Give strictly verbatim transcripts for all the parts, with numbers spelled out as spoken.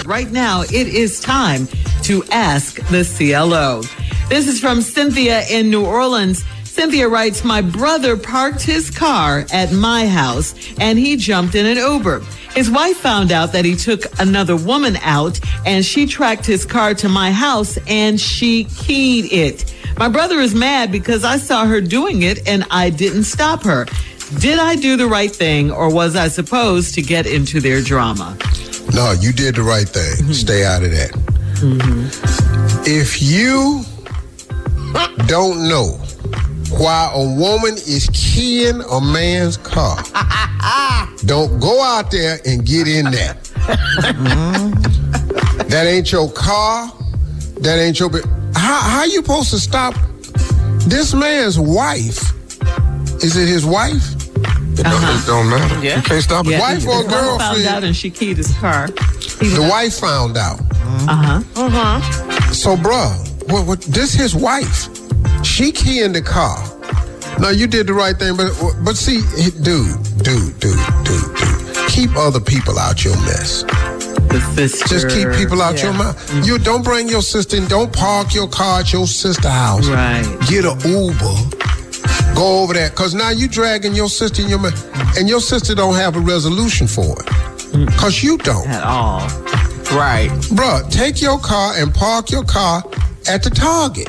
Right now, it is time to ask the C L O. This is from Cynthia in New Orleans. Cynthia writes, my brother parked his car at my house and he jumped in an Uber. His wife found out that he took another woman out and she tracked his car to my house and she keyed it. My brother is mad because I saw her doing it and I didn't stop her. Did I do the right thing or was I supposed to get into their drama? No, you did the right thing. Mm-hmm. Stay out of that. Mm-hmm. If you don't know why a woman is keying a man's car, don't go out there and get in that. Mm-hmm. That ain't your car. That ain't your... How, how you supposed to stop this man's wife? Is it his wife? It, uh-huh. don't, it don't matter. Yeah. You can't stop yeah. it. Wife or girlfriend? Found out and she keyed his car. The wife found out. Uh-huh. Uh-huh. So, bruh, what, what, this his wife. She keying the car. Now, you did the right thing, but but see, dude, dude, dude, dude, dude, keep other people out your mess. The sister. Just keep people out yeah. your mouth. Mm-hmm. You don't bring your sister in. Don't park your car at your sister's house. Right. Get an Uber. Go over there. Because now you dragging your sister in your mouth. And your sister don't have a resolution for it. Because you don't. At all. Right. Bruh, take your car and park your car at the Target.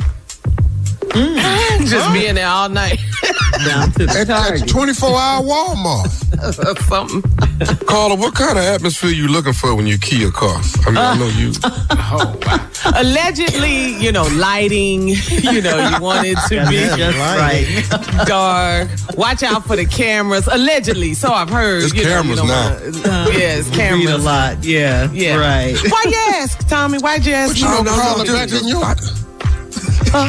Mm. Just oh. being there all night. Down to the at, at the twenty-four hour Walmart. Something. Carla, what kind of atmosphere you looking for when you key your car? I mean, uh, I know you. Oh, wow. Allegedly, you know, lighting. You know, you want it to be just right. Dark. Watch out for the cameras. Allegedly, so I've heard. It's you cameras know, you now. Uh, yes, cameras. Read a lot. Yeah. Yeah. Right. Why you ask, Tommy? Why'd you ask? But you me? don't No, call no, her back just, in your... uh,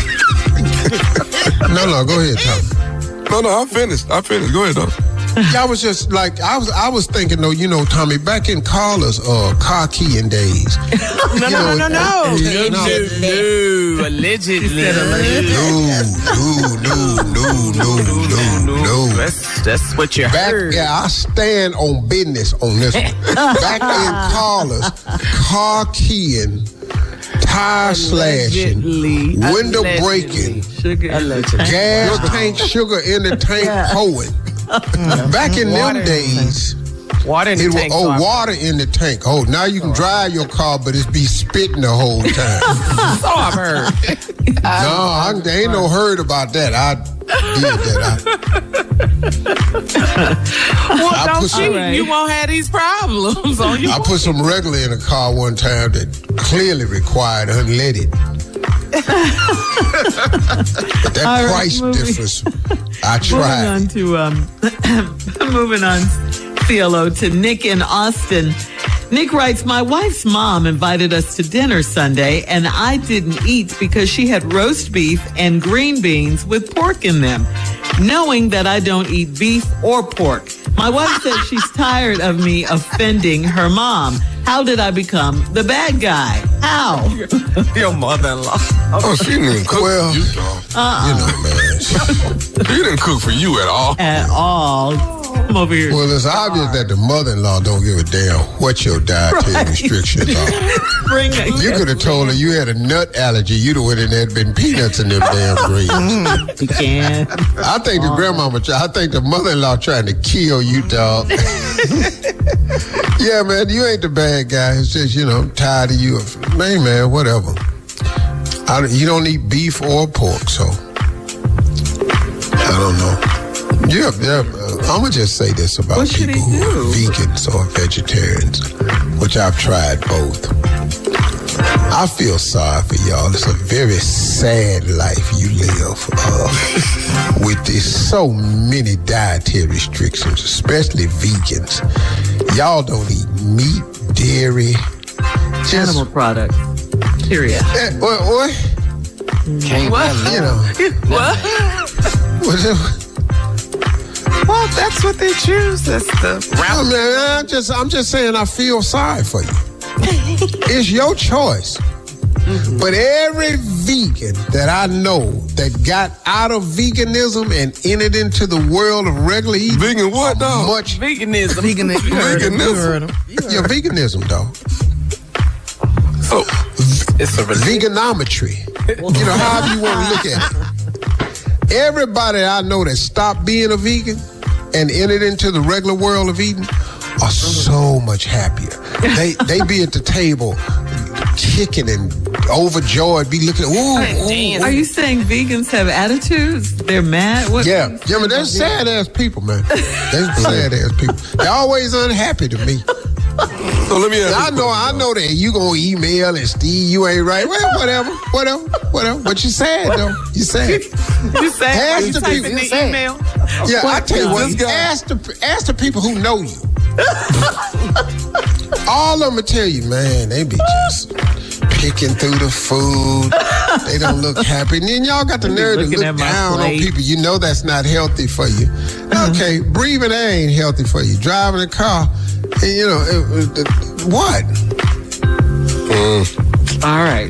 no, no, go ahead, Tommy. No, no, I finished. I finished. Go ahead, though. Yeah, I was just like, I was I was thinking, though, you know, Tommy, back in Carla's uh, car keying days. no, no, no, no, no. You know, no, allegedly. No, no, no, no, no, no, no. That's, that's what you back, heard. Yeah, I stand on business on this one. Back in Carla's, car keying, tire slashing, window allegedly. breaking, Sugar. gas sugar. tank, sugar in the tank, yeah. hoeing. Back in water them days, water in the it tank. Was, oh, water in the tank. Oh, now you can drive your car, but it's be spitting the whole time. So I've heard. No, I, there ain't no heard about that. I did that. I, well, I don't some, you? You won't have these problems on you. I put some regular in a car one time that clearly required unleaded. But that All price right, difference, I tried. Moving on to um, moving on, C L O to Nick in Austin. Nick writes, my wife's mom invited us to dinner Sunday, and I didn't eat because she had roast beef and green beans with pork in them, knowing that I don't eat beef or pork. My wife said she's tired of me offending her mom. How did I become the bad guy? How? Your mother-in-law. Oh, she didn't cook well, for you, dog. Uh-uh. You know, man. She didn't cook for you at all. At all. I'm over here. Well, it's obvious that the mother-in-law don't give a damn what your dietary right. restrictions are. Bring it. You could have told her you had a nut allergy. You'd have went in there and been peanuts in them damn greens. You can. I think the grandmama, I think the mother-in-law trying to kill you, dog. Yeah, man, you ain't the bad guy. It's just, you know, I'm tired of you. Man, man, whatever. I, you don't eat beef or pork, so I don't know. Yeah, yeah. I'm going to just say this about what people who are vegans or vegetarians, which I've tried both. I feel sorry for y'all. It's a very sad life you live uh, with this, so many dietary restrictions, especially vegans. Y'all don't eat meat, dairy, just, animal products. Period. Uh, what? What? Can't what? You know. What? What's it? Well, that's what they choose. That's the route. No, man, I'm just, I'm just saying I feel sorry for you. It's your choice. Mm-hmm. But every vegan that I know that got out of veganism and entered into the world of regular eating. Vegan what, dog? Much veganism. Veganism. Veganism. Yeah, veganism, dog. So It's a veganomimetry. You know, however you want to look at it. Everybody I know that stopped being a vegan and entered into the regular world of eating are so much happier. They they be at the table kicking and overjoyed, be looking, ooh, ooh, Are you saying vegans have attitudes? They're mad? What? yeah, yeah, but they're sad ass people, man. They're sad ass people. They're always unhappy to me. So let me ask I you. know, I know that you gonna email and Steve, you ain't right. Well, whatever, whatever, whatever. But you sad though. You sad. You say Ask you the type people, in the you say. email. Yeah, I tell you what. This guy- Ask the ask the people who know you. All of them will tell you, man. They be just picking through the food. They don't look happy. And then y'all got the nerve to looking look at my down on plate. people. You know that's not healthy for you. Okay, breathing air ain't healthy for you. Driving a car, and, you know it, it, what? All right.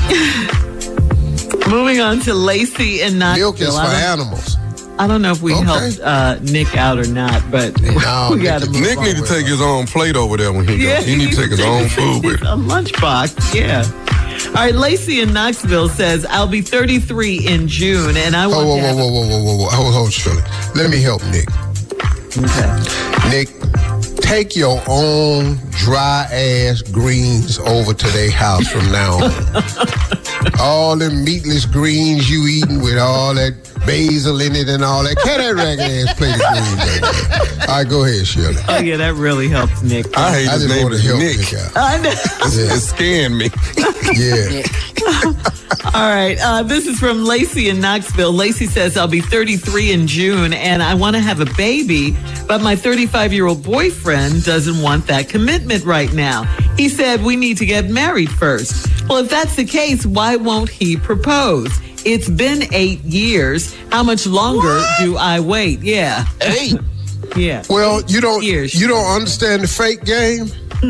Moving on to Lacey in Knoxville. Milk is for I don't- animals. I don't know if we Okay. helped uh, Nick out or not, but No, we Nick got to is- move Nick on. need to take his own plate over there when he Yeah, goes. He need to take his own food with him. a lunchbox. Yeah. All right. Lacey in Knoxville says, "I'll be thirty-three in June, and I Oh, want whoa, to whoa, have whoa, whoa, whoa, whoa, whoa. Hold, hold, Shirley. Let me help Nick. Okay. Nick, take your own dry ass greens over to their house from now on. All them meatless greens you eating with all that basil in it and all that. Carry that ragged ass plate of greens over there. All right, go ahead, Shirley. Oh yeah, that really helps Nick. I hate I his just name want to is help Nick. Nick out. I know. It scanned me. Yeah. All right. Uh, this is from Lacey in Knoxville. Lacey says, "I'll be thirty-three in June and I want to have a baby, but my thirty-five-year-old boyfriend doesn't want that commitment right now. He said we need to get married first. Well, if that's the case, why won't he propose? It's been eight years. How much longer do I wait?" Yeah. Eight. Yeah. Well, you don't Years. you don't understand the fake game.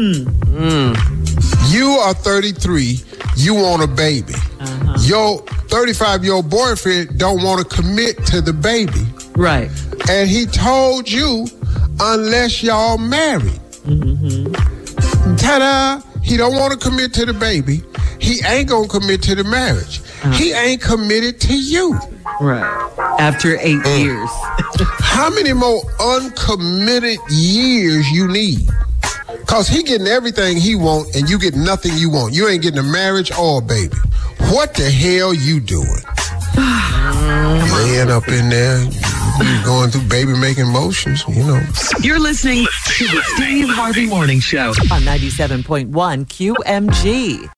You are thirty-three. You want a baby. Uh-huh. Your thirty-five-year-old boyfriend don't want to commit to the baby. Right. And he told you, unless y'all married. Mm-hmm. Ta-da! He don't want to commit to the baby. He ain't gonna commit to the marriage. Uh-huh. He ain't committed to you. Right. After eight Mm. years. How many more uncommitted years you need? Cause he getting everything he want and you get nothing you want. You ain't getting a marriage or a baby. What the hell you doing? Laying up in there, you going through baby making motions, you know. You're listening to the Steve Harvey Morning Show on ninety-seven point one Q M G.